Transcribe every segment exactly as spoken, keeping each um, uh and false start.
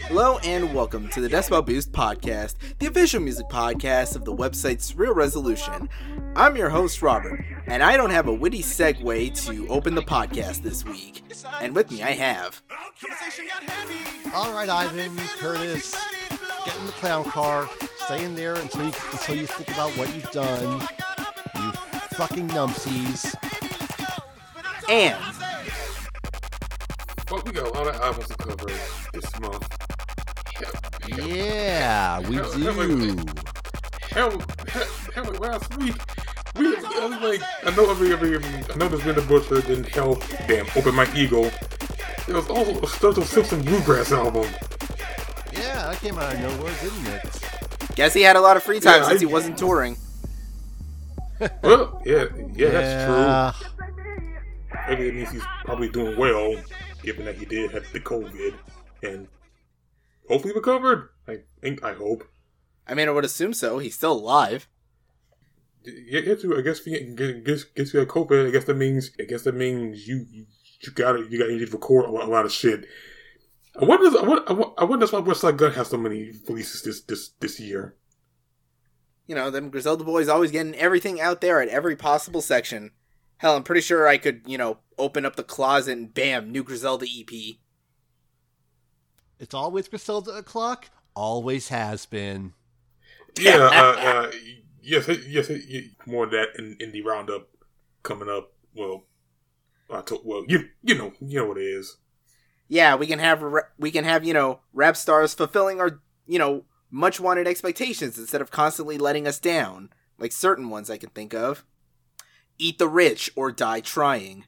Hello and welcome to the Decibel Boost Podcast, the official music podcast of the website Surreal Resolution. I'm your host, Robert, and I don't have a witty segue to open the podcast this week. And with me I have... All right, Ivan, Curtis, get in the clown car, stay in there until you, until you think about what you've done, you fucking numpsies. And... Well, we got a lot of albums to cover this month. Hell, Yeah, we hell, do. Hell, hell, hell, last week, we, I was like, I know every, every, I know there's been a butcher, then hell, damn, Open Mike Eagle. There was also a Sturgill Simpson Bluegrass album. Yeah, that came out of nowhere, didn't it? Guess he had a lot of free time Yeah, since I- he wasn't touring. Well, yeah, yeah, that's Yeah. true. Maybe it means he's probably doing well, given that he did have the COVID, and hopefully recovered. I think, I hope. I mean, I would assume so. He's still alive. Yeah, yeah, too. I guess if you get gets gets you a COVID, I guess that means I guess that means you you, you gotta you gotta need to record a lot, a lot of shit. I wonder I wonder I wonder, I wonder that's why Westside Gun has so many releases this this this year. You know, them Griselda boys always getting everything out there at every possible section. Hell, I'm pretty sure I could, you know, open up the closet and bam, new Griselda E P. It's always Griselda o'clock, always has been. Yeah, uh, uh, yes, yes, yes, more of that in, in the roundup coming up. Well, I told, well, you you know you know what it is. Yeah, we can have we can have you know rap stars fulfilling our you know much wanted expectations instead of constantly letting us down, like certain ones I can think of. Eat the rich or die trying.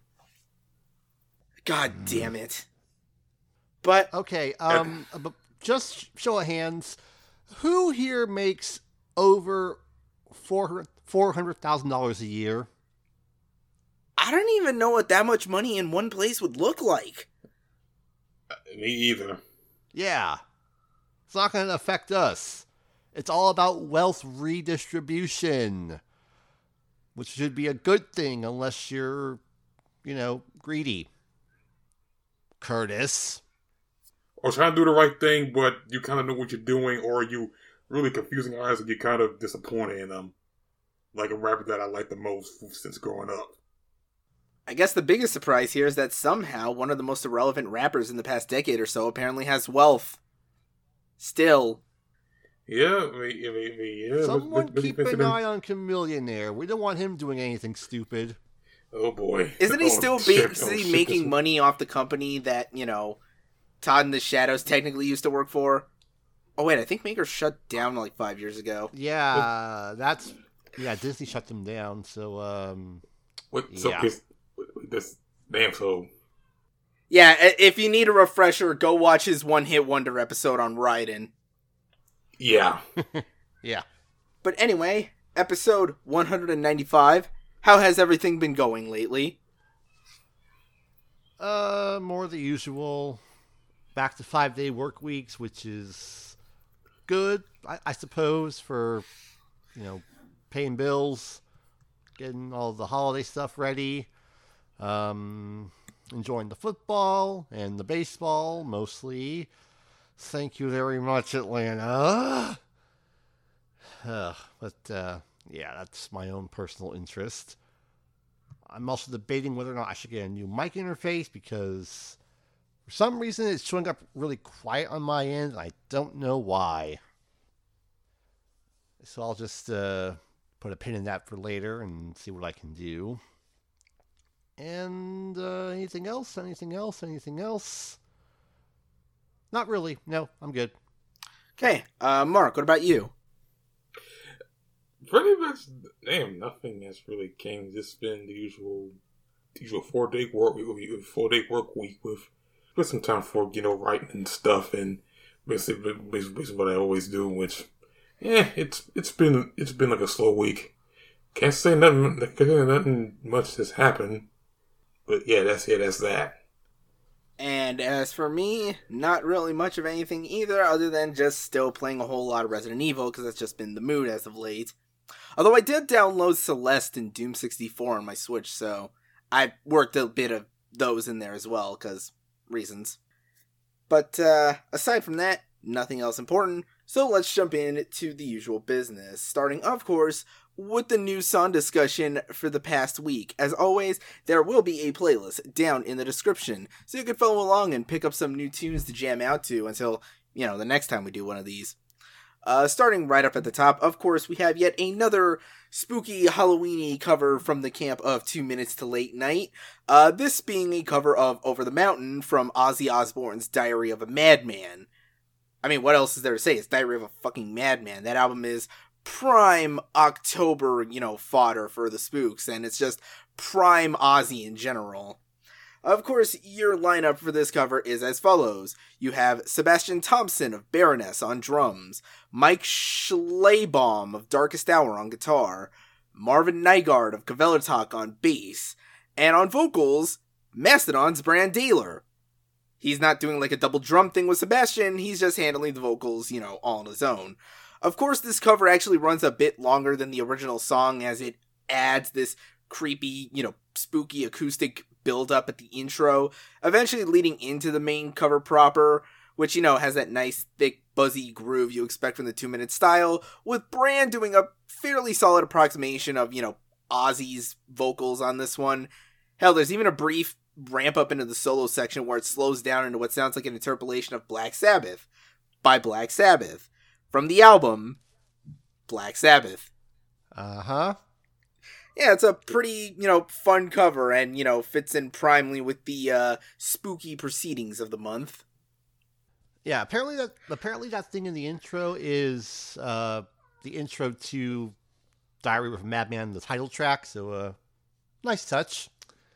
God damn it! But Okay, um, but just show of hands, who here makes over four hundred thousand dollars a year? I don't even know what that much money in one place would look like. Me either. Yeah. It's not going to affect us. It's all about wealth redistribution, which should be a good thing unless you're, you know, greedy. Curtis. Or trying to do the right thing, but you kind of know what you're doing, or you really confusing eyes and you're kind of disappointed in them. Like a rapper that I like the most since growing up. I guess the biggest surprise here is that somehow one of the most irrelevant rappers in the past decade or so apparently has wealth. Still. Yeah, I mean, I mean, I mean, yeah. Someone but- but keep he's an been- eye on Chameleonaire. We don't want him doing anything stupid. Oh boy. Isn't he Oh, still shit. basically Oh, shit. making This- money off the company that, you know, Todd in the Shadows technically used to work for? Oh wait, I think Maker shut down like five years ago. Yeah, that's... Yeah, Disney shut them down, so, um... What? So Yeah. it's, this damn. So Yeah, i- if you need a refresher, go watch his One Hit Wonder episode on Raiden. yeah. Yeah. But anyway, episode one ninety-five. How has everything been going lately? Uh, more the usual. Back to five-day work weeks, which is good, I, I suppose, for, you know, paying bills, getting all the holiday stuff ready, um, enjoying the football and the baseball, mostly. Thank you very much, Atlanta. Uh, but, uh, yeah, that's my own personal interest. I'm also debating whether or not I should get a new mic interface because for some reason it's showing up really quiet on my end, and I don't know why. So I'll just uh, put a pin in that for later and see what I can do. And uh, anything else? Anything else? Anything else? Not really. No, I'm good. Okay, uh, Mark, what about you? Pretty much. Damn, nothing has really came. Just been the usual, the usual four day work week, four day work week with with some time for you know writing and stuff, and basically, basically what I always do. Which, yeah, it's it's been it's been like a slow week. Can't say nothing. Can't say nothing much has happened. But yeah, that's yeah, that's that. And as for me, not really much of anything either, other than just still playing a whole lot of Resident Evil, because that's just been the mood as of late. Although I did download Celeste and Doom sixty-four on my Switch, so I worked a bit of those in there as well, because reasons. But uh, aside from that, nothing else important, so let's jump in to the usual business. Starting, of course, with the new song discussion for the past week. As always, there will be a playlist down in the description, so you can follow along and pick up some new tunes to jam out to until, you know, the next time we do one of these. Uh, starting right up at the top, of course, we have yet another spooky Halloween-y cover from the camp of Two Minutes to Late Night. Uh, this being a cover of Over the Mountain from Ozzy Osbourne's Diary of a Madman. I mean, what else is there to say? It's Diary of a fucking Madman. That album is prime October, you know, fodder for the spooks, and it's just prime Ozzy in general. Of course, your lineup for this cover is as follows. You have Sebastian Thompson of Baroness on drums, Mike Schlebaum of Darkest Hour on guitar, Marvin Nygaard of Kvelertak on bass, and on vocals, Mastodon's Brand Dealer. He's not doing like a double drum thing with Sebastian, he's just handling the vocals, you know, all on his own. Of course, this cover actually runs a bit longer than the original song as it adds this creepy, you know, spooky acoustic build up at the intro, eventually leading into the main cover proper, which, you know, has that nice, thick, buzzy groove you expect from the two-minute style, with Brand doing a fairly solid approximation of, you know, Ozzy's vocals on this one. Hell, there's even a brief ramp up into the solo section where it slows down into what sounds like an interpolation of Black Sabbath by Black Sabbath from the album Black Sabbath. Uh-huh. Yeah, it's a pretty, you know, fun cover and, you know, fits in primely with the uh, spooky proceedings of the month. Yeah, apparently that apparently that thing in the intro is uh, the intro to Diary of a Madman, the title track, so uh, nice touch.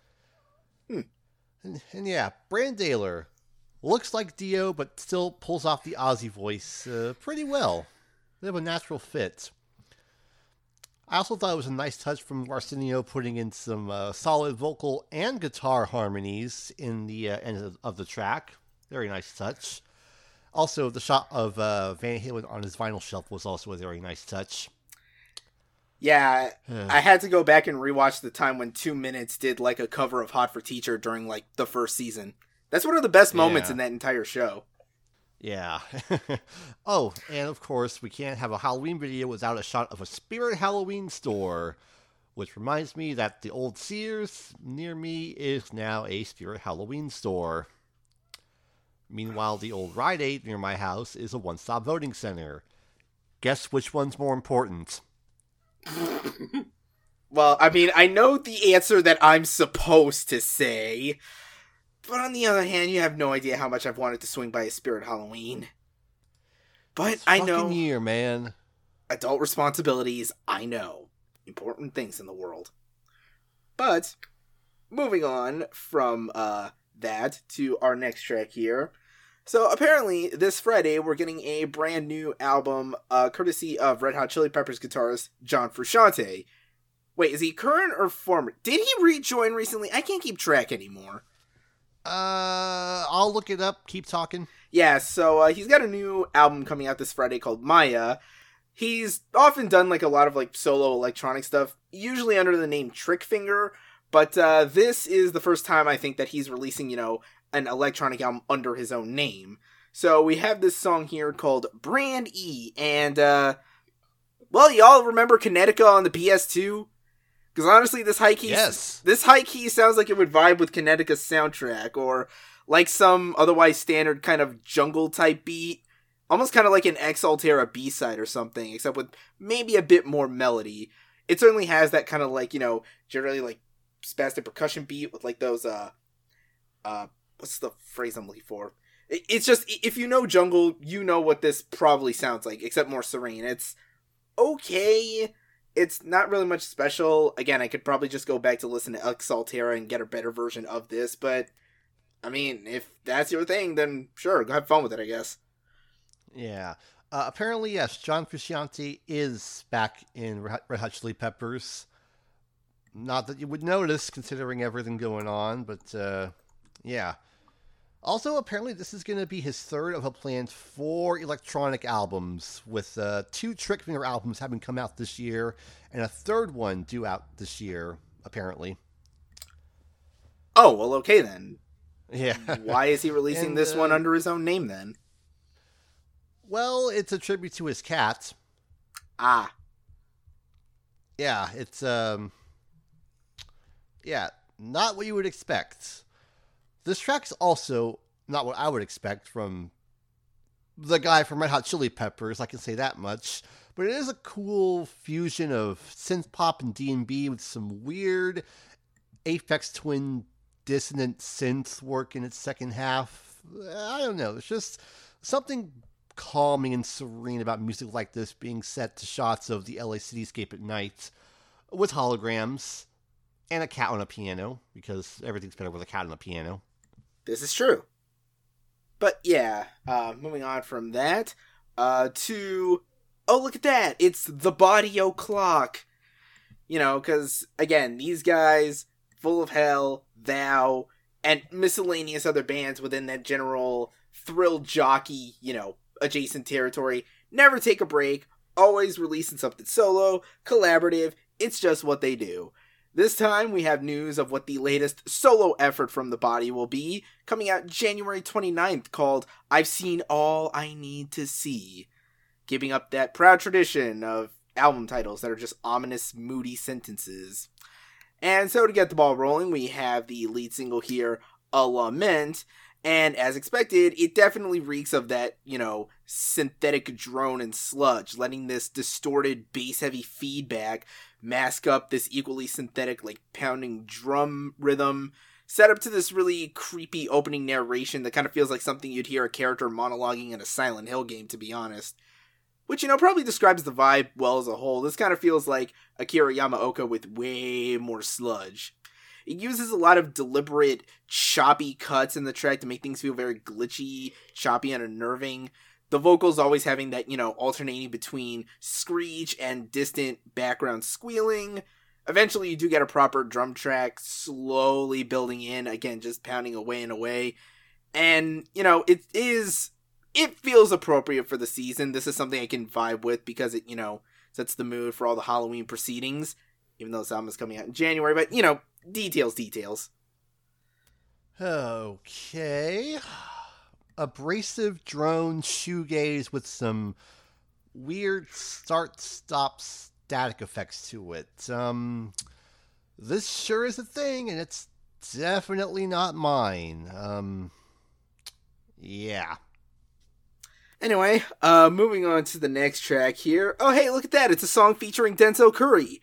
Hmm. And, and yeah, Brand Dealer looks like Dio, but still pulls off the Ozzy voice uh, pretty well. They have a natural fit. I also thought it was a nice touch from Arsenio putting in some uh, solid vocal and guitar harmonies in the uh, end of, of the track. Very nice touch. Also, the shot of uh, Van Halen on his vinyl shelf was also a very nice touch. Yeah, I had to go back and rewatch the time when Two Minutes did like a cover of Hot for Teacher during like the first season. That's one of the best moments yeah. in that entire show. Yeah. Oh, and of course, we can't have a Halloween video without a shot of a Spirit Halloween store, which reminds me that the old Sears near me is now a Spirit Halloween store. Meanwhile, the old Rite Aid near my house is a one-stop voting center. Guess which one's more important? Well, I mean, I know the answer that I'm supposed to say, but on the other hand, you have no idea how much I've wanted to swing by a Spirit Halloween. But It's I fucking know year, man. Adult responsibilities, I know. Important things in the world. But, moving on from uh, that to our next track here. So, apparently, this Friday, we're getting a brand new album, uh, courtesy of Red Hot Chili Peppers guitarist John Frusciante. Wait, is he current or former? Did he rejoin recently? I can't keep track anymore. Uh, I'll look it up. Keep talking. Yeah, so uh, he's got a new album coming out this Friday called Maya. He's often done like a lot of like solo electronic stuff, usually under the name Trickfinger, but uh, this is the first time I think that he's releasing, you know, an electronic album under his own name. So we have this song here called Brand E, and uh, well, y'all remember Kinetica on the P S two? Because honestly, this high key, yes. this high key sounds like it would vibe with Kinetica's soundtrack, or like some otherwise standard kind of jungle type beat, almost kind of like an Ex Altera B-side or something, except with maybe a bit more melody. It certainly has that kind of like, you know, generally like spastic percussion beat with like those, uh, uh, what's the phrase I'm looking for? It, it's just, if you know jungle, you know what this probably sounds like, except more serene. It's okay. It's not really much special. Again, I could probably just go back to listen to Ex Altera and get a better version of this, but I mean, if that's your thing, then sure, go have fun with it, I guess. Yeah. Uh, apparently, yes, John Frusciante is back in Red Hot Chili Peppers. Not that you would notice, considering everything going on, but uh, yeah. Also, apparently, this is going to be his third of a planned four electronic albums, with uh, two Trickfinger albums having come out this year, and a third one due out this year, apparently. Oh, well, okay then. Yeah. Why is he releasing and, this uh, one under his own name then? Well, it's a tribute to his cat. Ah. Yeah, it's, um... Yeah, not what you would expect. This track's also not what I would expect from the guy from Red Hot Chili Peppers, I can say that much. But it is a cool fusion of synth pop and D and B with some weird Aphex Twin dissonant synth work in its second half. I don't know. It's just something calming and serene about music like this being set to shots of the L A cityscape at night with holograms and a cat on a piano, because everything's better with a cat on a piano. This is true. But yeah, uh, moving on from that uh, to... Oh, look at that! It's the Body O'Clock! You know, because, again, these guys, Full of Hell, Thou, and miscellaneous other bands within that general thrill jockey, you know, adjacent territory, never take a break, always releasing something solo, collaborative, it's just what they do. This time, we have news of what the latest solo effort from The Body will be, coming out January twenty-ninth, called I've Seen All I Need to See. Keeping up that proud tradition of album titles that are just ominous, moody sentences. And so to get the ball rolling, we have the lead single here, A Lament, and as expected, it definitely reeks of that, you know, synthetic drone and sludge, letting this distorted, bass-heavy feedback mask up this equally synthetic, like, pounding drum rhythm, set up to this really creepy opening narration that kind of feels like something you'd hear a character monologuing in a Silent Hill game, to be honest. Which, you know, probably describes the vibe well as a whole. This kind of feels like Akira Yamaoka with way more sludge. It uses a lot of deliberate, choppy cuts in the track to make things feel very glitchy, choppy, and unnerving. The vocals always having that, you know, alternating between screech and distant background squealing. Eventually, you do get a proper drum track slowly building in, again, just pounding away and away. And, you know, it is... It feels appropriate for the season. This is something I can vibe with because it, you know, sets the mood for all the Halloween proceedings. Even though this album is coming out in January. But, you know, details, details. Okay. Abrasive drone shoegaze with some weird start-stop static effects to it. Um, this sure is a thing, and it's definitely not mine. Um, yeah. Anyway, uh, moving on to the next track here. Oh, hey, look at that. It's a song featuring Denzel Curry.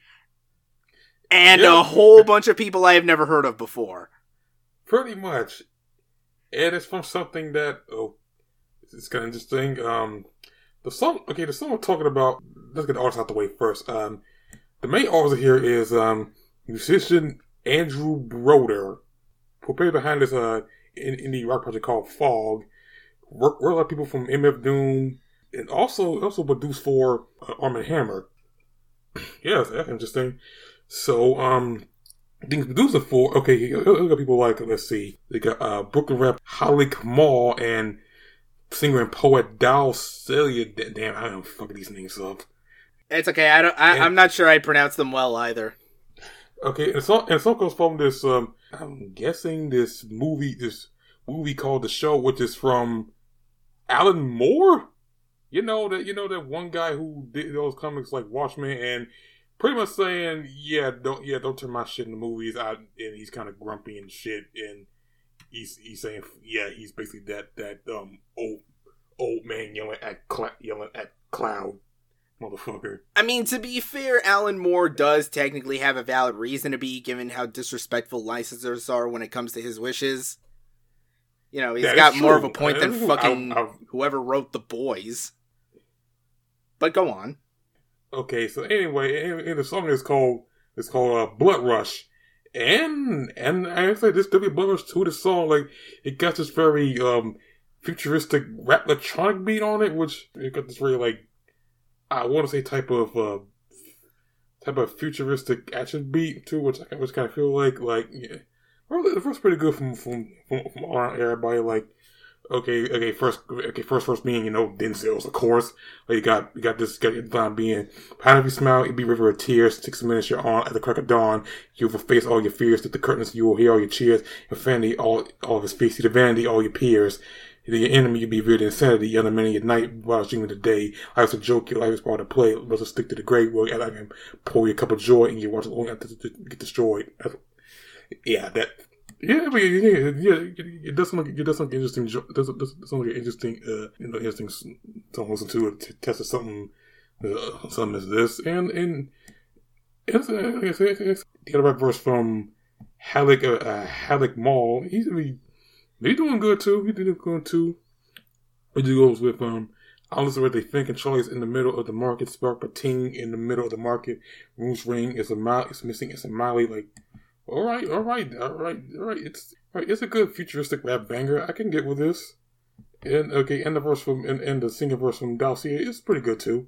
And yeah. A whole bunch of people I have never heard of before. Pretty much. And it's from something that, oh, it's kind of interesting. Um, the song, okay, the song we're talking about, let's get the artist out the way first. Um, the main artist here is um, musician Andrew Broder, who played behind this uh, indie rock project called Fog. Work, work a lot of people from M F Doom, and also also produced for uh, Arm and Hammer. Yeah, that's interesting. So, um, things producing for, okay, you got people like, let's see, they got uh, Brooklyn rap Holly Kamal and singer and poet Dal Celia. Damn, I don't fuck these names up. It's okay. I don't. I, and, I'm not sure I pronounce them well either. Okay, and the song, and the song comes from this. Um, I'm guessing this movie, this movie called The Show, which is from Alan Moore. You know that you know that one guy who did those comics like Watchmen, and pretty much saying, yeah, don't yeah, don't turn my shit into movies. I and he's kind of grumpy and shit, and he's he's saying, yeah, he's basically that that um old old man yelling at cl- yelling at cloud. Motherfucker. I mean, to be fair, Alan Moore does technically have a valid reason to be, given how disrespectful licensors are when it comes to his wishes. You know, he's yeah, got more true. of a point I, than I, fucking I, I, whoever wrote The Boys. But go on. Okay, so anyway, and, and the song is called it's called uh, Blood Rush, and and I say this W Blood Rush to the song, like it got this very um futuristic rap electronic beat on it, which it got this very like. I want to say type of uh, type of futuristic action beat too, which I which kind of feel like like yeah. Well, the first pretty good from from from, from all around everybody. Like okay, okay, first okay, first first being you know Denzel's of course. Like you got you got this got your line being behind every smile, it be river of tears. Six minutes you're on at the crack of dawn. You will face all your fears through the curtains. You will hear all your cheers. Your vanity, all all of his fears. See the vanity, all your peers. The enemy be veered insanity under many at night while dreaming the day. Life's a joke, your life is part of play. Let's stick to the grave where I can pour you a cup of joy and you watch it only have to get destroyed. Yeah, that. Yeah, but yeah, yeah, yeah, it does sound like it does sound like interesting. It does, does sound like an interesting, uh, you know, interesting song to listen to. It test something, uh, something as this, and and it's, it's, it's, it's the other verse from Halleck, uh, uh, Halleck Mall. He's really. They doing good too. He doing good too. It just goes with um. I listen to what they think, and Charlie's in the middle of the market. Spark a ting in the middle of the market. Rooms ring. It's a mile. It's missing. It's a Miley. Like, all right, all right, all right, all right. It's all right. It's a good futuristic rap banger. I can get with this. And okay, and the verse from and, and the singing verse from Dalcia is pretty good too.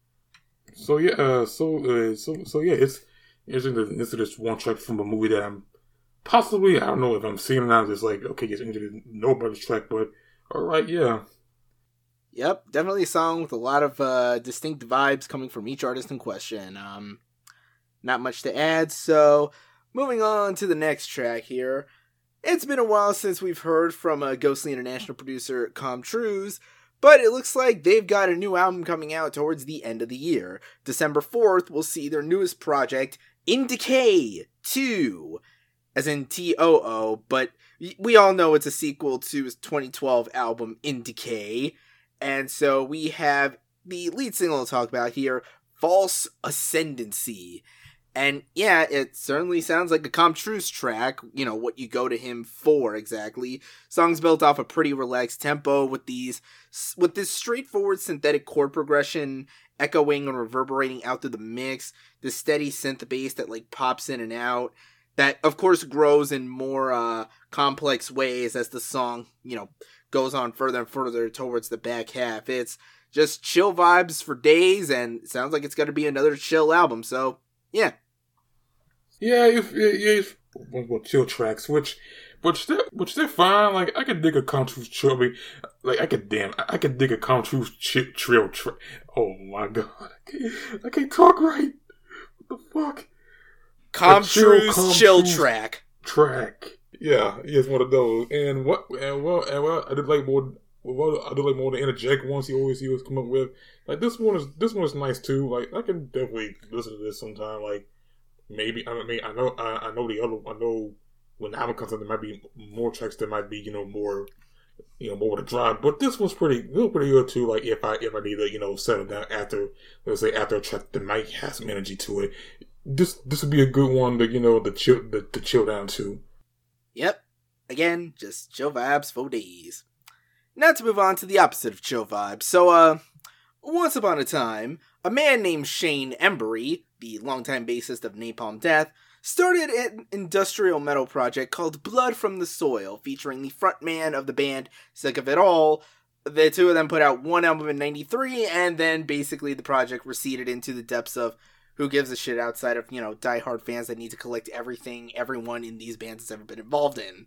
So yeah, uh, so uh, so so yeah, it's interesting to listen to this one track from a movie that I'm. Possibly, I don't know if I'm seeing it now. It's like, okay, it's injured nobody's track, but all right, yeah. Yep, definitely a song with a lot of uh, distinct vibes coming from each artist in question. Um, not much to add, so moving on to the next track here. It's been a while since we've heard from a Ghostly International producer, Comtrues, but it looks like they've got a new album coming out towards the end of the year. December fourth, we'll see their newest project, In Decay two. As in T O O, but we all know it's a sequel to his twenty twelve album, In Decay. And so we have the lead single to talk about here, False Ascendancy. And yeah, it certainly sounds like a Comtrues track, you know, what you go to him for exactly. Song's built off a pretty relaxed tempo with these, with this straightforward synthetic chord progression echoing and reverberating out through the mix, this steady synth bass that like pops in and out. That, of course, grows in more uh, complex ways as the song, you know, goes on further and further towards the back half. It's just chill vibes for days, and it sounds like it's going to be another chill album, so, yeah. Yeah, if, yeah, if, well, chill tracks, which, which they're, which they're fine. Like, I could dig a Comtrues chill, I mean, like, I could, damn, I could dig a Comtrues chill, chill track. Oh my god, I can't, I can't talk right. What the fuck? Comtrues chill track. Track. Yeah, it's one of those. And what and well and well I did like more well I did like more the energetic ones he always he was come up with. Like this one is this one is nice too. Like I can definitely listen to this sometime. Like maybe I mean I know I, I know the other I know when the album comes out there might be more tracks that might be, you know, more you know, more to drive. But this one's pretty pretty good too. Like if I if I need to, you know, settle down after let's say after a track that might have some energy to it. This this would be a good one to, you know, to chill to, to chill down to. Yep. Again, just chill vibes for days. Now to move on to the opposite of chill vibes. So, uh, once upon a time, a man named Shane Embury, the longtime bassist of Napalm Death, started an industrial metal project called Blood from the Soil, featuring the frontman of the band Sick of It All. The two of them put out one album in ninety-three, and then basically the project receded into the depths of who gives a shit outside of, you know, diehard fans that need to collect everything everyone in these bands has ever been involved in.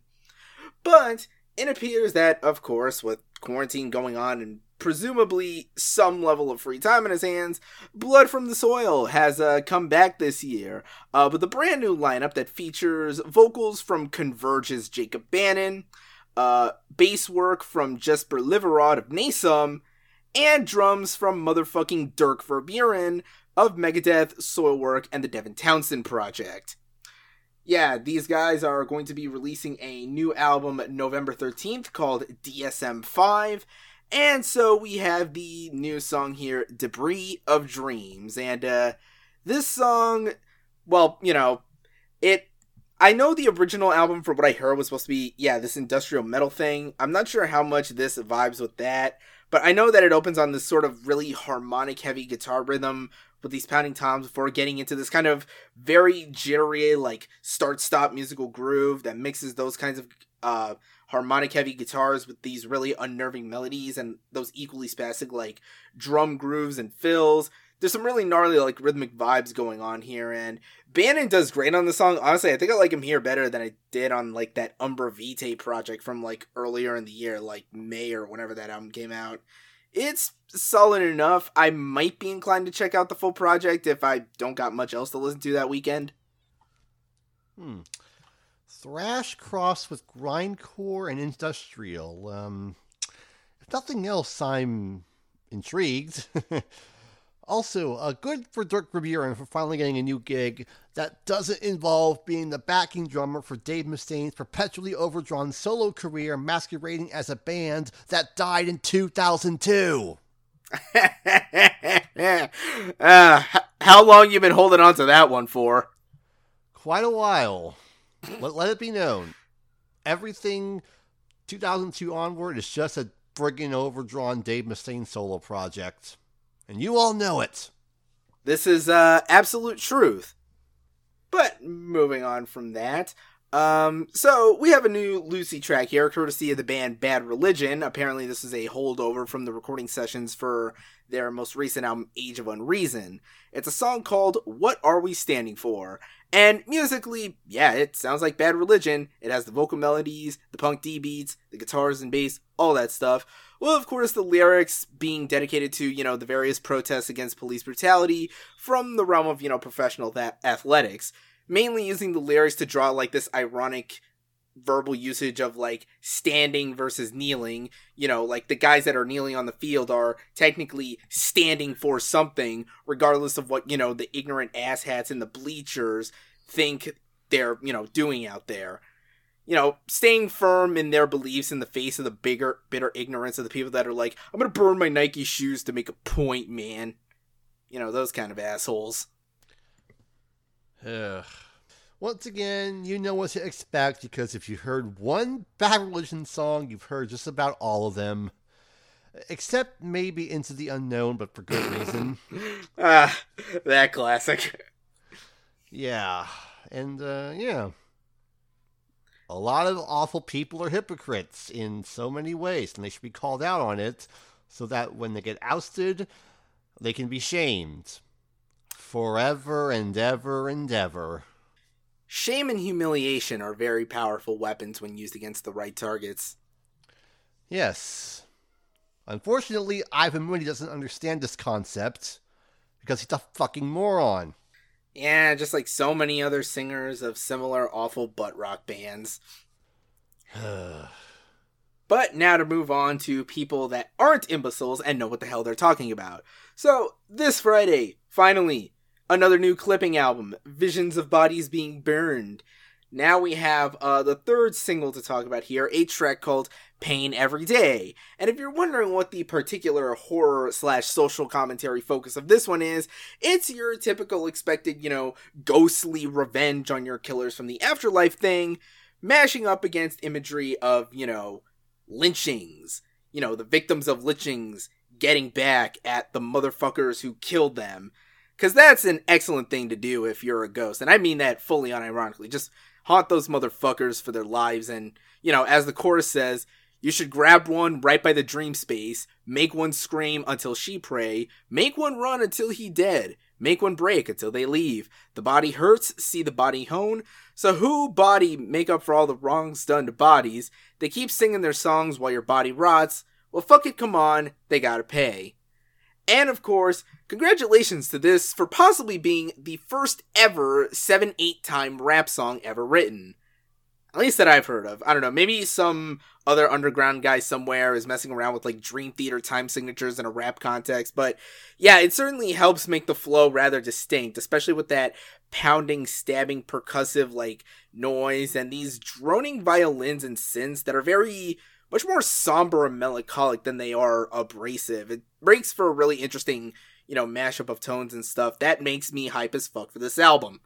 But it appears that, of course, with quarantine going on and presumably some level of free time in his hands, Blood from the Soil has uh, come back this year uh, with a brand new lineup that features vocals from Converge's Jacob Bannon, uh, bass work from Jesper Liverod of Nasum, and drums from motherfucking Dirk Verburen of Megadeth, Soilwork, and the Devin Townsend Project. Yeah, these guys are going to be releasing a new album November thirteenth called D S M five, and so we have the new song here, Debris of Dreams, and uh, this song, well, you know, it, I know the original album, for what I heard, was supposed to be, yeah, this industrial metal thing. I'm not sure how much this vibes with that, but I know that it opens on this sort of really harmonic-heavy guitar rhythm with these pounding toms before getting into this kind of very jittery, like, start-stop musical groove that mixes those kinds of uh, harmonic-heavy guitars with these really unnerving melodies and those equally spastic, like, drum grooves and fills. There's some really gnarly, like, rhythmic vibes going on here, and Bannon does great on the song. Honestly, I think I like him here better than I did on, like, that Umbra Vitae project from, like, earlier in the year, like, May or whenever that album came out. It's solid enough. I might be inclined to check out the full project if I don't got much else to listen to that weekend. Hmm. Thrash crossed with grindcore and industrial. Um, If nothing else, I'm intrigued. Also, uh, good for Dirk Verbeuren for finally getting a new gig that doesn't involve being the backing drummer for Dave Mustaine's perpetually overdrawn solo career masquerading as a band that died in two thousand two. uh, how long you been holding on to that one for? Quite a while. let, let it be known. Everything two thousand two onward is just a friggin' overdrawn Dave Mustaine solo project. And you all know it. This is uh, absolute truth. But moving on from that, um, so we have a new Lucy track here, courtesy of the band Bad Religion. Apparently this is a holdover from the recording sessions for their most recent album, Age of Unreason. It's a song called What Are We Standing For? And musically, yeah, it sounds like Bad Religion. It has the vocal melodies, the punk D-beats, the guitars and bass, all that stuff. Well, of course, the lyrics being dedicated to, you know, the various protests against police brutality from the realm of, you know, professional th- athletics. Mainly using the lyrics to draw, like, this ironic verbal usage of, like, standing versus kneeling. You know, like, the guys that are kneeling on the field are technically standing for something, regardless of what, you know, the ignorant asshats in the bleachers think they're, you know, doing out there. You know, staying firm in their beliefs in the face of the bigger, bitter ignorance of the people that are like, I'm gonna burn my Nike shoes to make a point, man. You know, those kind of assholes. Ugh. Once again, you know what to expect, because if you heard one Bad Religion song, you've heard just about all of them. Except maybe Into the Unknown, but for good reason. Ah, that classic. Yeah, and, uh, yeah. A lot of awful people are hypocrites in so many ways, and they should be called out on it so that when they get ousted, they can be shamed. Forever and ever and ever. Shame and humiliation are very powerful weapons when used against the right targets. Yes. Unfortunately, Ivan Mooney doesn't understand this concept because he's a fucking moron. Yeah, just like so many other singers of similar awful butt rock bands. But now to move on to people that aren't imbeciles and know what the hell they're talking about. So, this Friday, finally, another new Clipping album, Visions of Bodies Being Burned. Now we have uh, the third single to talk about here, a track called Pain Every Day. And if you're wondering what the particular horror slash social commentary focus of this one is, it's your typical expected, you know, ghostly revenge on your killers from the afterlife thing, mashing up against imagery of, you know, lynchings. You know, the victims of lynchings getting back at the motherfuckers who killed them. Because that's an excellent thing to do if you're a ghost. And I mean that fully unironically. Just haunt those motherfuckers for their lives. And, you know, as the chorus says, you should grab one right by the dream space, make one scream until she pray, make one run until he dead, make one break until they leave. The body hurts, see the body hone. So who body make up for all the wrongs done to bodies? They keep singing their songs while your body rots. Well, fuck it, come on, they gotta pay. And of course, congratulations to this for possibly being the first ever seven eight time rap song ever written. At least that I've heard of. I don't know, maybe some other underground guy somewhere is messing around with like Dream Theater time signatures in a rap context, but yeah, it certainly helps make the flow rather distinct, especially with that pounding, stabbing, percussive like noise and these droning violins and synths that are very much more somber and melancholic than they are abrasive. It breaks for a really interesting, you know, mashup of tones and stuff. That makes me hype as fuck for this album.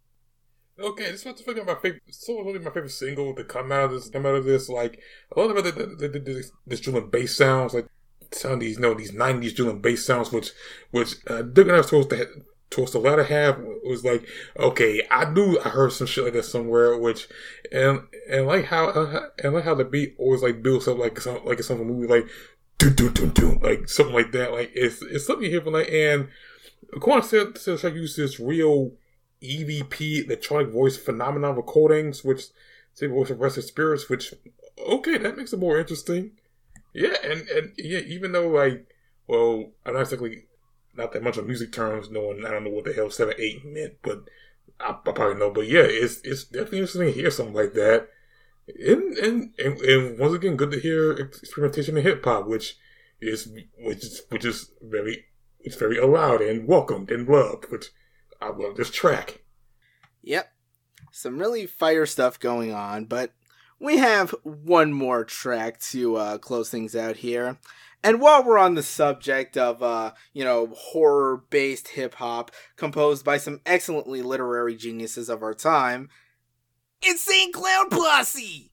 Okay, this was my favorite. So really my favorite single to come out of this. Come out of this, like a lot of the, the, the, the, this drill and bass sounds, like some of these, you know, these nineties drill and bass sounds, which, which uh, Doug and I was towards the towards the latter half was like, okay, I knew I heard some shit like that somewhere, which and and like how uh, and like how the beat always like builds up like some like it's some movie like do do do do like something like that. Like it's it's something you hear from like and according to the track, use this real E V P electronic voice phenomenon recordings, which say voice of rested spirits, which okay, that makes it more interesting. Yeah, and and yeah, even though like well, I'm not exactly not that much of music terms, knowing I don't know what the hell seven eight meant, but I, I probably know. But yeah, it's it's definitely interesting to hear something like that. And, and and and once again, good to hear experimentation in hip hop, which is which is which is very it's very allowed and welcomed and loved. Which I love this track. Yep, some really fire stuff going on, but we have one more track to uh, close things out here. And while we're on the subject of, uh, you know, horror-based hip-hop composed by some excellently literary geniuses of our time, Insane Clown Posse!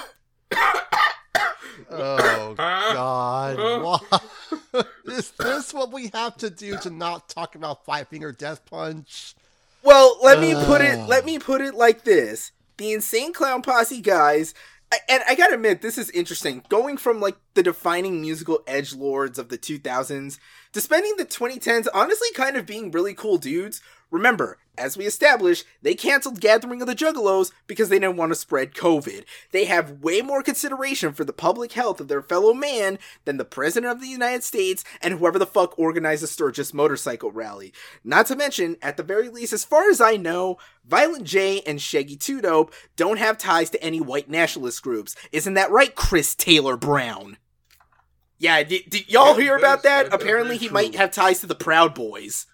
Oh, God. What? Is this what we have to do to not talk about Five Finger Death Punch? Well, let me put it, let me put it like this. The Insane Clown Posse guys... And I gotta admit, this is interesting. Going from, like, the defining musical edgelords of the two thousands to spending the twenty tens honestly kind of being really cool dudes. Remember, as we established, they canceled Gathering of the Juggalos because they didn't want to spread COVID. They have way more consideration for the public health of their fellow man than the President of the United States and whoever the fuck organized the Sturgis motorcycle rally. Not to mention, at the very least, as far as I know, Violent J and Shaggy Two Dope don't have ties to any white nationalist groups. Isn't that right, Chris Taylor Brown? Yeah, did, did y'all hear about that? that Apparently he true. might have ties to the Proud Boys.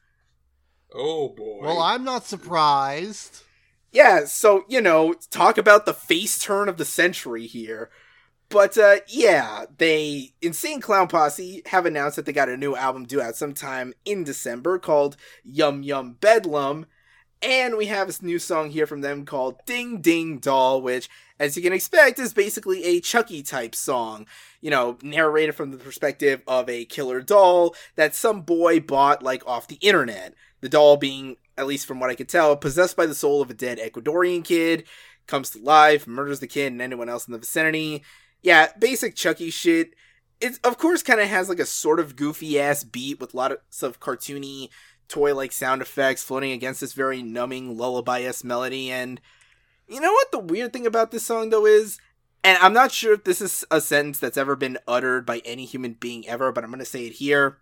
Oh, boy. Well, I'm not surprised. Yeah, so, you know, talk about the face turn of the century here. But, uh, yeah, they, Insane Clown Posse, have announced that they got a new album due out sometime in December called Yum Yum Bedlam. And we have this new song here from them called Ding Ding Doll, which, as you can expect, is basically a Chucky-type song. You know, narrated from the perspective of a killer doll that some boy bought, like, off the internet. The doll being, at least from what I could tell, possessed by the soul of a dead Ecuadorian kid, comes to life, murders the kid and anyone else in the vicinity. Yeah, basic Chucky shit. It, of course, kind of has, like, a sort of goofy-ass beat with lots of cartoony toy-like sound effects floating against this very numbing lullaby-esque melody. And you know what the weird thing about this song, though, is? And I'm not sure if this is a sentence that's ever been uttered by any human being ever, but I'm going to say it here.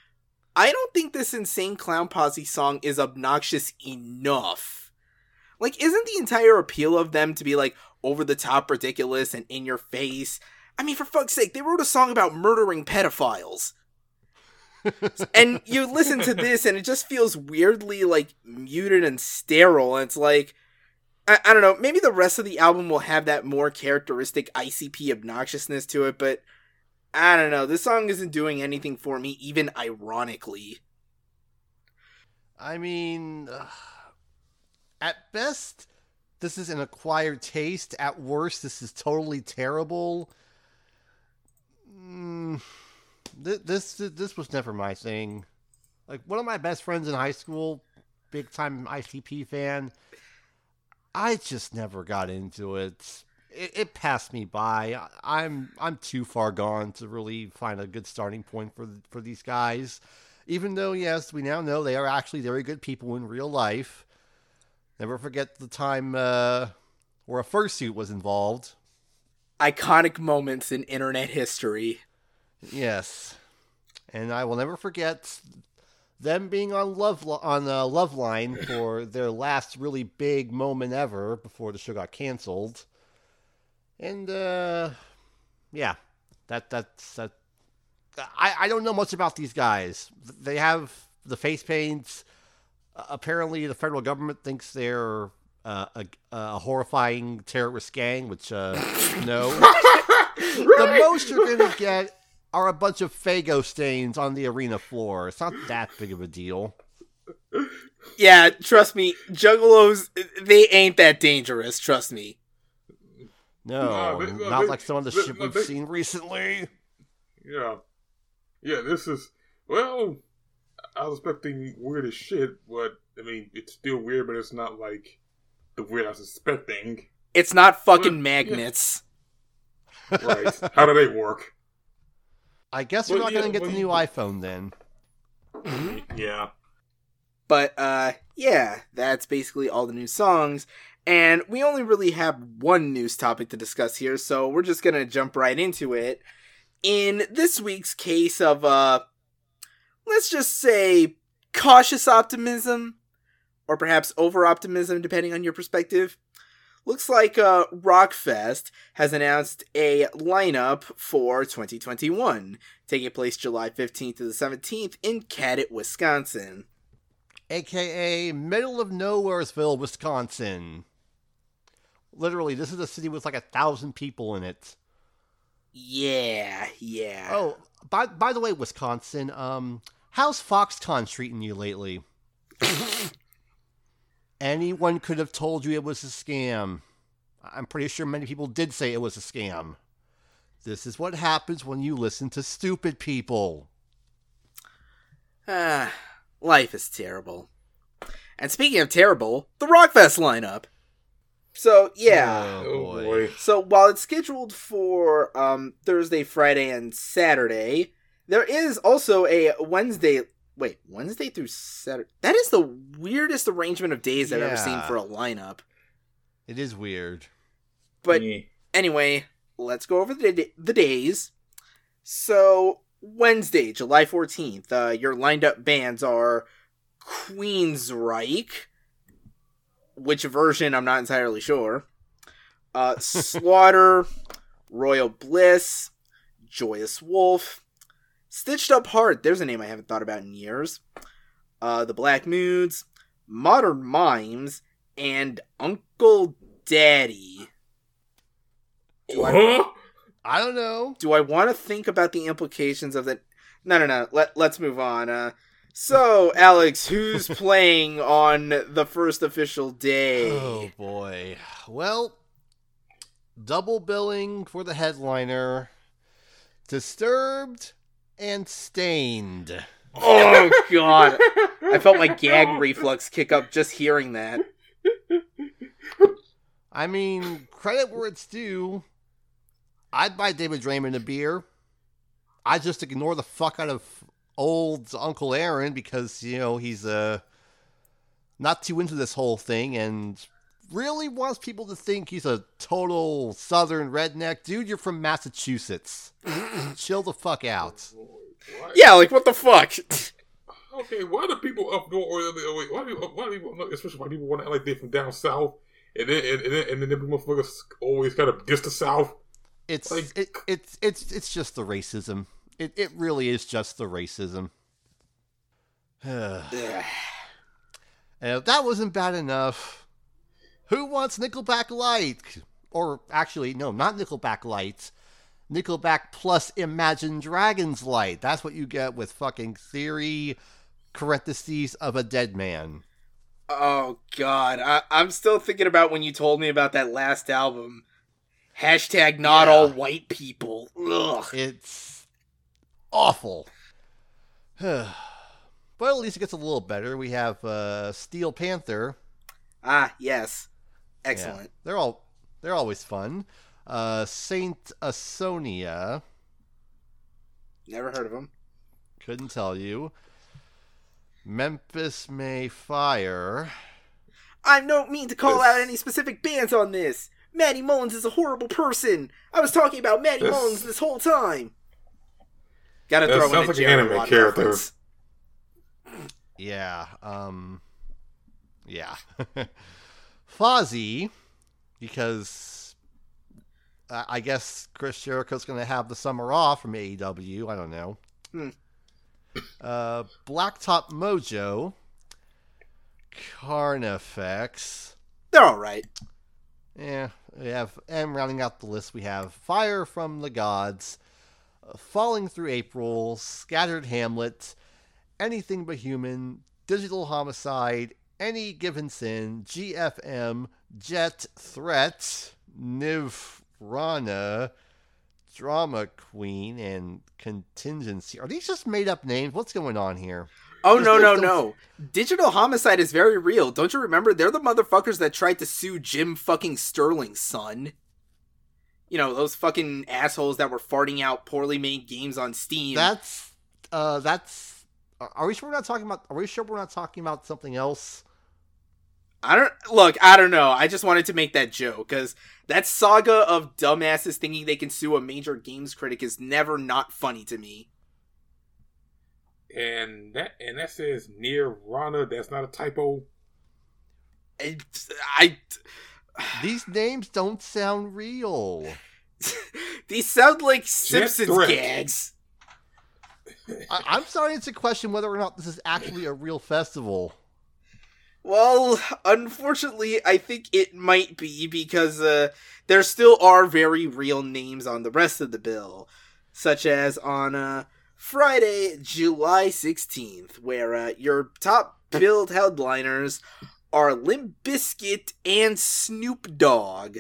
I don't think this Insane Clown Posse song is obnoxious enough. Like, isn't the entire appeal of them to be, like, over-the-top ridiculous and in your face? I mean, for fuck's sake, they wrote a song about murdering pedophiles. And you listen to this and it just feels weirdly, like, muted and sterile. And it's like, I, I don't know, maybe the rest of the album will have that more characteristic I C P obnoxiousness to it, but I don't know, this song isn't doing anything for me, even ironically. I mean, uh, at best, this is an acquired taste. At worst, this is totally terrible. Mm, th- this this was never my thing. Like, one of my best friends in high school, big time I C P fan, I just never got into it. It, it passed me by. I'm I'm too far gone to really find a good starting point for for these guys. Even though, yes, we now know they are actually very good people in real life. Never forget the time uh, where a fursuit was involved. Iconic moments in internet history. Yes, and I will never forget them being on Love on uh, Loveline for their last really big moment ever before the show got canceled. And, uh, yeah, that, that's, that, I, I don't know much about these guys. They have the face paints. Uh, apparently the federal government thinks they're, uh, a, a horrifying terrorist gang, which, uh, no. The most you're gonna get are a bunch of Faygo stains on the arena floor. It's not that big of a deal. Yeah, trust me, Juggalos, they ain't that dangerous, trust me. No, no they, not they, like some of the they, shit we've they, seen recently. Yeah. Yeah, this is, well, I was expecting weird as shit, but, I mean, it's still weird, but it's not like the weird I was expecting. It's not fucking but, magnets. Yeah. Right. How do they work? I guess we're well, not yeah, going to get well, the new you... iPhone then. Yeah. But, uh, yeah, that's basically all the new songs. And we only really have one news topic to discuss here, so we're just gonna jump right into it. In this week's case of, uh, let's just say, cautious optimism, or perhaps over-optimism, depending on your perspective, looks like uh, Rockfest has announced a lineup for twenty twenty-one, taking place July fifteenth to the seventeenth in Cadott, Wisconsin. A K A middle of Nowheresville, Wisconsin. Literally, this is a city with like a thousand people in it. Yeah, yeah. Oh, by by the way, Wisconsin, um, how's Foxconn treating you lately? Anyone could have told you it was a scam. I'm pretty sure many people did say it was a scam. This is what happens when you listen to stupid people. Ah, life is terrible. And speaking of terrible, the Rockfest lineup. So, yeah. Oh, boy. So, while it's scheduled for um, Thursday, Friday, and Saturday, there is also a Wednesday... Wait, Wednesday through Saturday? That is the weirdest arrangement of days I've ever seen Yeah. for a lineup. It is weird. But Yeah. anyway, let's go over the, the days. So, Wednesday, July fourteenth, uh, your lined up bands are Queensryche, which version I'm not entirely sure, uh, Slaughter, Royal Bliss, Joyous Wolf, Stitched Up Heart, there's a name I haven't thought about in years, uh, The Black Moods, Modern Mimes, and Uncle Daddy. Do I, Huh? I don't know. do I want to think about the implications of that? No, no, no. Let, let's move on. Uh, so, Alex, who's playing on the first official day? Oh, boy. Well, double billing for the headliner. Disturbed and Stained. Oh, God. I felt my gag reflex kick up just hearing that. I mean, credit where it's due. I'd buy David Draymond a beer. I'd just ignore the fuck out of old Uncle Aaron because, you know, he's uh, not too into this whole thing and really wants people to think he's a total southern redneck. Dude, you're from Massachusetts. Chill the fuck out. Why- Yeah, like, what the fuck? Okay, why do people up north, or wait, why do why do people, especially why people want to act like they're from down south, and then and, and then and then them motherfuckers always kind of diss the south? It's Like- it, it's it's it's just the racism. It it really is just the racism. And Ugh. if that wasn't bad enough, who wants Nickelback Light? Or actually, no, not Nickelback Light. Nickelback plus Imagine Dragons Light. That's what you get with fucking Theory, parentheses of a dead man. Oh, God. I- I'm still thinking about when you told me about that last album. Hashtag not Yeah. all white people. Ugh. It's awful. But at least it gets a little better. We have uh, Steel Panther. Ah, yes. Yeah, Excellent. they're all they're always fun. Uh, Saint Asonia. Never heard of him. Couldn't tell you. Memphis May Fire. I don't mean to call This- out any specific bands on this. Maddie Mullins is a horrible person. I was talking about Maddie This- Mullins this whole time. Gotta That throw in sounds a like an Jared anime Watt character. reference. Yeah. Um. Yeah. Fozzy, because uh, I guess Chris Jericho's going to have the summer off from A E W. I don't know. Hmm. Uh, Blacktop Mojo, Carnifex. They're alright. Yeah, we have, and rounding out the list, we have Fire from the Gods, uh, Falling Through April, Scattered Hamlet, Anything But Human, Digital Homicide, Any Given Sin, G F M, Jet Threat, Nirvana, Drama Queen, and Contingency. Are these just made up names? What's going on here? Oh, There's no, no, no- no. Digital Homicide is very real. Don't you remember? They're the motherfuckers that tried to sue Jim fucking Sterling's son. You know, those fucking assholes that were farting out poorly made games on Steam. That's, uh, that's, are are we sure we're not talking about, are we sure we're not talking about something else? I don't look. I don't know. I just wanted to make that joke because that saga of dumbasses thinking they can sue a major games critic is never not funny to me. And that and that says Nirvana. That's not a typo. I, I These names don't sound real. These sound like Simpsons gags. I- I'm starting to question whether or not this is actually a real festival. Well, unfortunately, I think it might be because uh, there still are very real names on the rest of the bill, such as on uh, Friday, July sixteenth, where uh, your top billed headliners are Limp Bizkit and Snoop Dogg.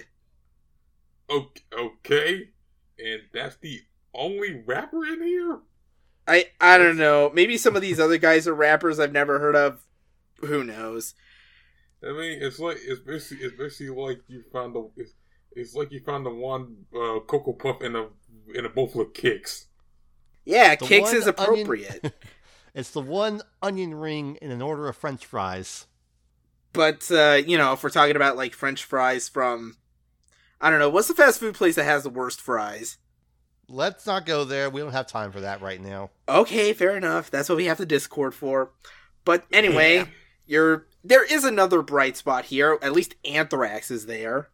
Okay, and that's the only rapper in here? I I don't know. Maybe some of these other guys are rappers I've never heard of. Who knows? I mean, it's like it's basically it's basically like you found the it's, it's like you found the one uh, Cocoa Puff in a in a bowl full of Kicks. Yeah, The Kicks one is appropriate. onion- It's the one onion ring in an order of French fries. But uh, you know, if we're talking about like French fries from, I don't know, what's the fast food place that has the worst fries? Let's not go there. We don't have time for that right now. Okay, fair enough. That's what we have the Discord for. But anyway, Yeah. you're there is another bright spot here. At least Anthrax is there.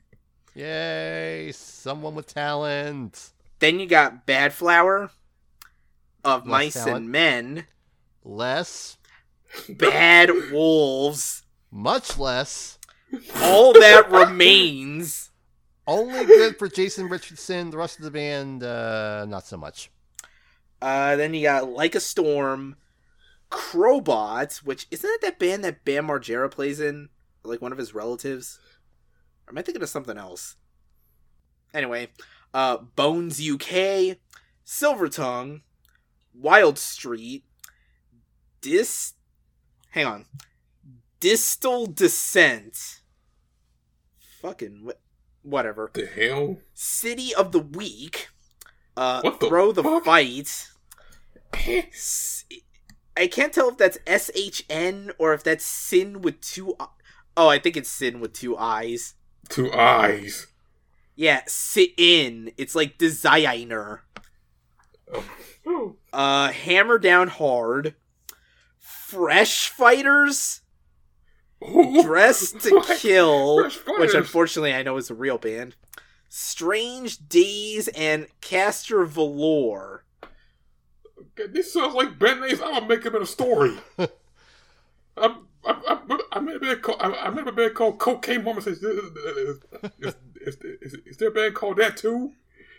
Yay, someone with talent. Then you got Bad Flower, Of Less Mice talent. and Men, Less, Bad Wolves, much less. All That Remains. Only good for Jason Richardson. The rest of the band, uh, not so much. Uh, then you got Like a Storm, Crowbot, which isn't that that band that Bam Margera plays in? Or like one of his relatives? Or am I thinking of something else? Anyway, uh, Bones U K, Silver Tongue, Wild Street, Dis... Hang on. Distal Descent. Fucking... Wh- whatever. The hell? City of the Week. Uh, What the Throw the fuck? Fight. S- I can't tell if that's S H N or if that's Sin with two... I- Oh, I think it's Sin with two eyes. Two eyes. Yeah, Sit In. It's like designer. Oh. Uh, Hammer Down Hard. Fresh Fighters. Dress to What? Kill. Fresh Which Fighters? unfortunately I know is a real band. Strange Days and Castor Valor. Okay, this sounds like band names. I'm gonna make them in a story. I, I, I, I made a band called I, I made a band called Cocaine Moments. Is, is, is, is, is, is there a band called that too?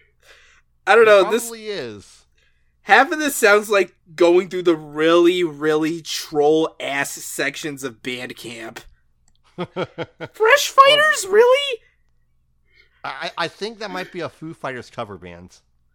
I don't know. Probably This is. half of this sounds like going through the really, really troll ass sections of Bandcamp. Fresh Fighters, really? I, I think that might be a Foo Fighters cover band.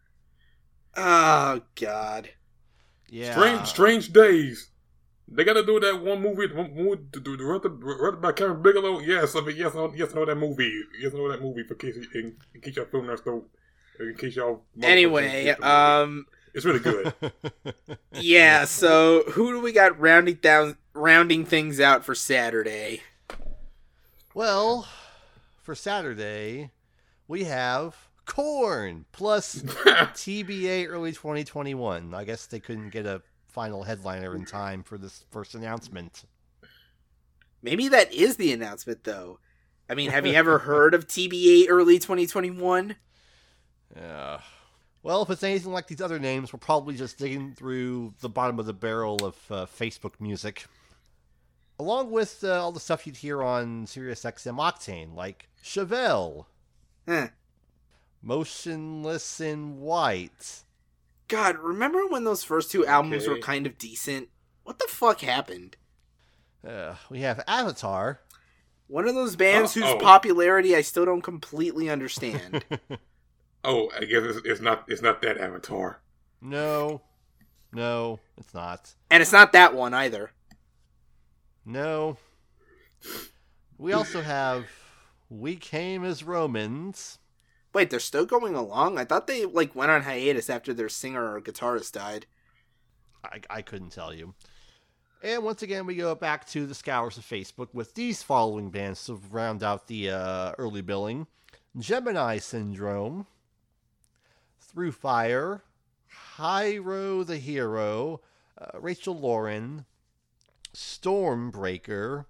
Oh God. Yeah. Strange, strange days. They gotta do that one movie, the one movie directed, directed by Kevin Bigelow. Yes, I mean, yes, I know, yes, I know that movie. Yes, I know that movie. For case, in, in case y'all feeling that though, in case y'all. Anyway, um, it's really good. yeah. So who do we got rounding down, rounding things out for Saturday? Well, for Saturday, we have Korn plus T B A early twenty twenty-one. I guess they couldn't get a final headliner in time for this first announcement. Maybe that is the announcement, though. I mean, have you ever heard of T B A early twenty twenty-one? Yeah. Well, if it's anything like these other names, we're probably just digging through the bottom of the barrel of uh, Facebook music. Along with uh, all the stuff you'd hear on SiriusXM Octane, like Chevelle, Huh. Motionless in White. God, remember when those first two albums Okay. were kind of decent? What the fuck happened? Uh, we have Avatar. One of those bands whose Uh-oh. popularity I still don't completely understand. Oh, I guess it's, it's not. It's not that Avatar. No. No, it's not. And it's not that one either. No. We also have We Came as Romans. Wait, they're still going along? I thought they like went on hiatus after their singer or guitarist died. I, I couldn't tell you. And once again, we go back to the scours of Facebook with these following bands to round out the uh, early billing. Gemini Syndrome, Through Fire, Hyro the Hero, uh, Rachel Lauren, Stormbreaker,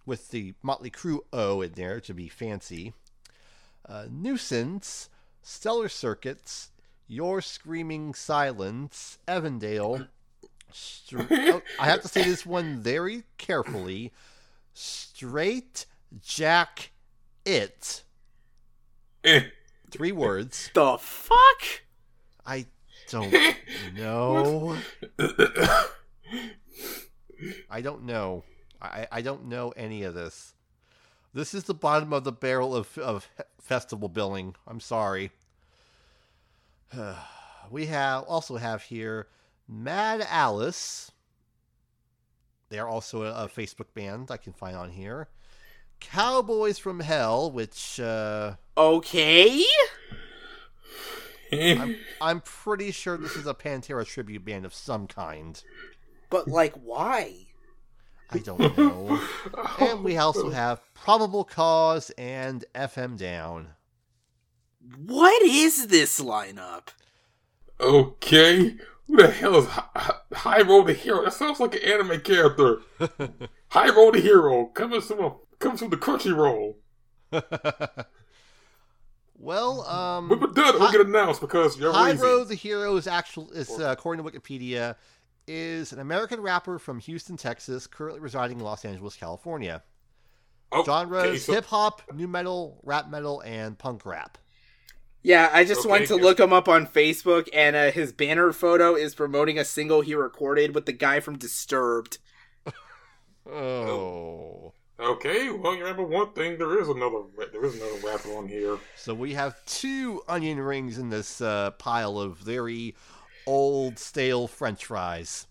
with the Motley Crue O in there to be fancy. Uh, Nuisance, Stellar Circuits, Your Screaming Silence, Evandale. Str- oh, I have to say this one very carefully. Straight Jack It. Eh. Three words. The fuck? I don't know. I don't know. I, I don't know any of this. This is the bottom of the barrel of, of festival billing. I'm sorry. We have also have here Mad Alice. They are also a, a Facebook band I can find on here. Cowboys from Hell, which uh, Okay. I'm, I'm pretty sure this is a Pantera tribute band of some kind. But, like, why? I don't know. And we also have Probable Cause and F M Down. What is this lineup? Okay. Who the hell is Hi- High Road the Hero? That sounds like an anime character. High Road the Hero coming from a, comes from the Crunchyroll. Well, um, But but done, it'll get announced because you're High lazy. Road the Hero is actual is uh, according to Wikipedia is an American rapper from Houston, Texas, currently residing in Los Angeles, California. Oh, Genres: okay, so- hip hop, new metal, rap metal, and punk rap. Yeah, I just Okay, went to yes. look him up on Facebook, and uh, his banner photo is promoting a single he recorded with the guy from Disturbed. Oh. Okay, well, you remember one thing. There is another. There is another rapper on here. So we have two onion rings in this uh, pile of very old, stale French fries.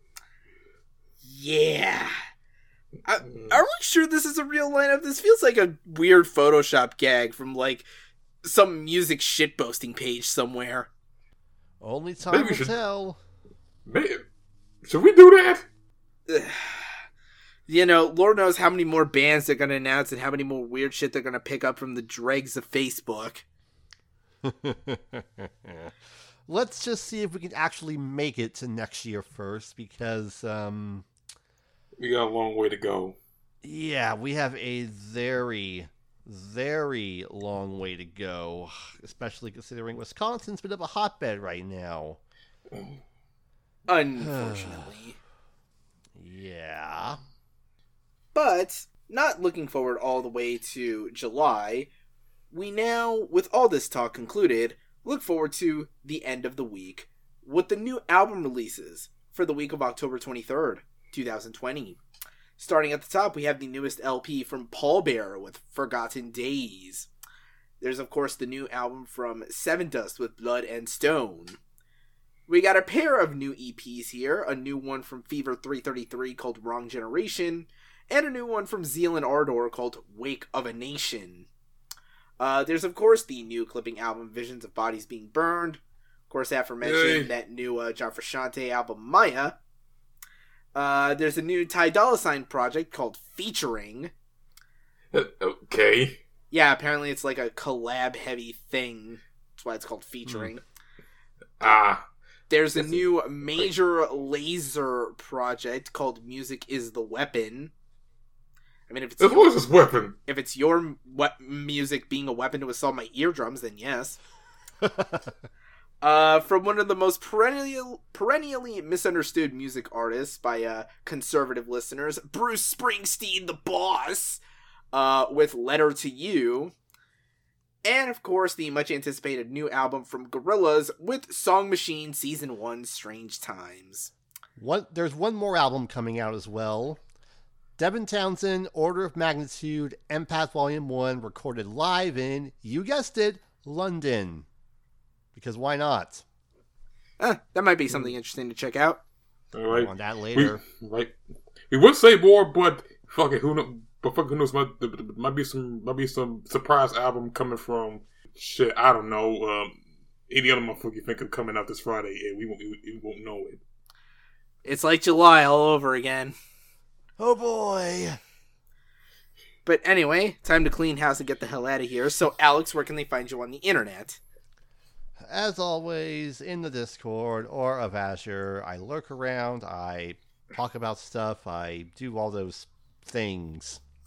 Yeah. I, are we sure this is a real lineup? This feels like a weird Photoshop gag from, like, some music shitposting page somewhere. Only time Maybe we will should- tell. Man, should we do that? You know, Lord knows how many more bands they're going to announce and how many more weird shit they're going to pick up from the dregs of Facebook. Let's just see if we can actually make it to next year first, because, um, We got a long way to go. yeah, we have a very, very long way to go, especially considering Wisconsin's a bit of a hotbed right now. Unfortunately. Yeah. But, not looking forward all the way to July, we now, with all this talk concluded, look forward to the end of the week with the new album releases for the week of October twenty-third, twenty twenty. Starting at the top, we have the newest L P from Pallbearer with Forgotten Days. There's, of course, the new album from Seven Dust with Blood and Stone. We got a pair of new E Ps here, a new one from Fever three thirty-three called Wrong Generation, and a new one from Zealand Ardor called Wake of a Nation. Uh, there's, of course, the new clipping album Visions of Bodies Being Burned. Of course, aforementioned, Yay. that new uh, John Frusciante album Maya. Uh, there's a new Ty Dolla Sign project called Featuring. Uh, Okay. Yeah, apparently it's like a collab-heavy thing. That's why it's called Featuring. Ah. There's a This is- new Major Laser project called Music is the Weapon. I mean, if it's This your, was his weapon. if it's your we- music being a weapon to assault my eardrums, then yes. Uh, from one of the most perennial, perennially misunderstood music artists by uh, conservative listeners, Bruce Springsteen, the boss, uh, with Letter to You. And, of course, the much-anticipated new album from Gorillaz with Song Machine Season one, Strange Times. One, there's one more album coming out as well. Devin Townsend, Order of Magnitude, Empath Volume one, recorded live in, you guessed it, London. Because why not? Eh, that might be something interesting to check out. All right. More on that We, later. right. We would say more, but fuck it, who knows? But fuck, who knows? Might, might be some, might be some surprise album coming from shit. I don't know. Um, any other motherfucker you think of coming out this Friday, and we won't, we, we won't know it. It's like July all over again. Oh boy. But anyway, time to clean house and get the hell out of here. So, Alex, where can they find you on the internet? As always, in the Discord or of Azure, I lurk around, I talk about stuff, I do all those things.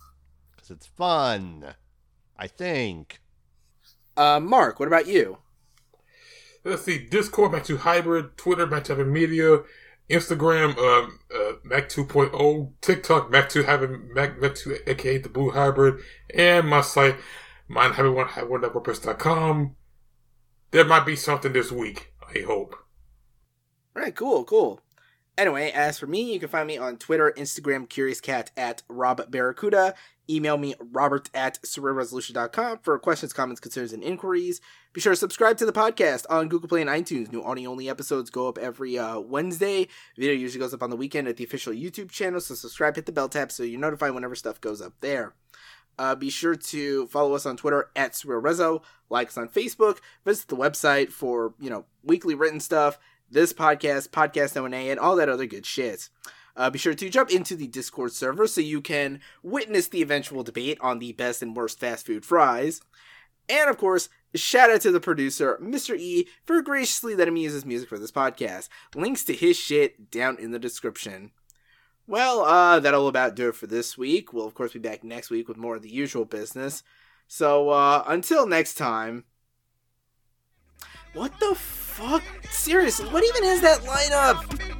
because it's fun. I think. Uh, Mark, what about you? Let's see. Discord, Mac two Hybrid. Twitter, Mac two Hybrid Media. Instagram, um, uh, Mac two point oh. TikTok, Mac two Hybrid, Mac, Mac two, aka the Blue Hybrid. And my site, mine hybrid one hybrid one wordpress dot com. There might be something this week, I hope. All right, cool, cool. Anyway, as for me, you can find me on Twitter, Instagram, CuriousCat at Rob Barracuda. Email me, robert at surreal resolution dot com for questions, comments, concerns, and inquiries. Be sure to subscribe to the podcast on Google Play and iTunes. New audio-only episodes go up every uh, Wednesday. Video usually goes up on the weekend at the official YouTube channel, so subscribe, hit the bell tab so you're notified whenever stuff goes up there. Uh, be sure to follow us on Twitter at SurrealRezo, like us on Facebook, visit the website for, you know, weekly written stuff, this podcast, Podcast O N A, and all that other good shit. Uh, be sure to jump into the Discord server so you can witness the eventual debate on the best and worst fast food fries. And of course, shout out to the producer, Mister E, for graciously letting me use his music for this podcast. Links to his shit down in the description. Well, uh, that'll about do it for this week. We'll of course be back next week with more of the usual business. So, uh, until next time. What the fuck? Seriously, what even is that lineup?